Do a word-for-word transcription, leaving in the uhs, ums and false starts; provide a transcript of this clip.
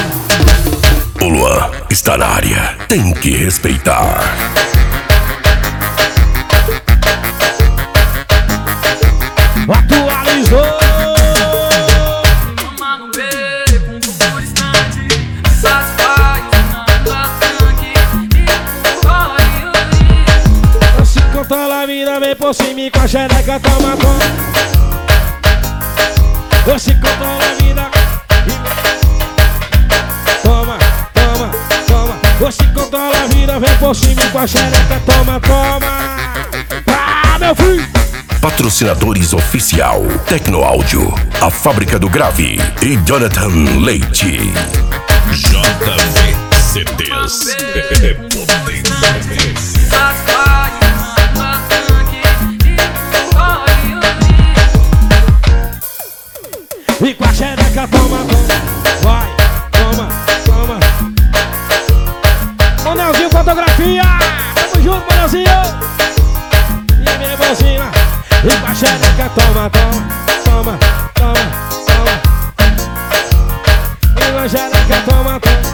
O Luan está na área, tem que respeitar. Atualizou. Toma no B, com por instante. Satisfaz, nada tanque. E corre, ui. Se controla a vida, vem por cima e com a xereca toma conta. Se controla a vida e... Toma, toma, toma. Se controla a vida, vem por cima e com a xereca toma, toma. Ah, meu filho! Patrocinadores oficial Tecnoáudio, a Fábrica do Grave e Jonathan Leite. J V C Ds. Satisfaz, nada tanque. E corre, ui. E com a xereca toma, toma. Vai, toma, toma. Manelzinho Fotografia. Tamo junto, Manelzinho. E minha irmãzinha. E com a xereca toma, toma, toma, toma, toma. E com a xereca toma, toma.